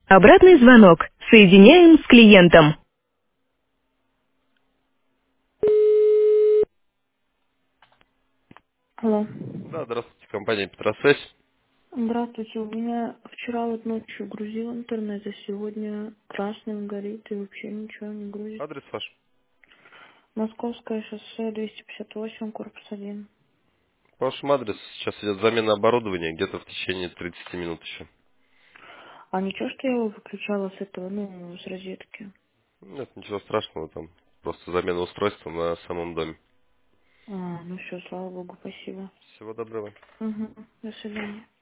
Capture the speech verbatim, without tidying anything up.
Обратный звонок. Соединяем с клиентом. Алло. Да, здравствуйте, компания Петросвязь. Здравствуйте. У меня вчера вот ночью грузил интернет, а сегодня красным горит и вообще ничего не грузит. Адрес ваш? Московское шоссе двести пятьдесят восемь, корпус один. По вашему адресу сейчас идет замена оборудования, где-то в течение тридцати минут еще. А ничего, что я его выключала с этого, ну, с розетки? Нет, ничего страшного, там просто замена устройства на самом доме. А, ну все, слава богу, спасибо. Всего доброго. Угу. До свидания.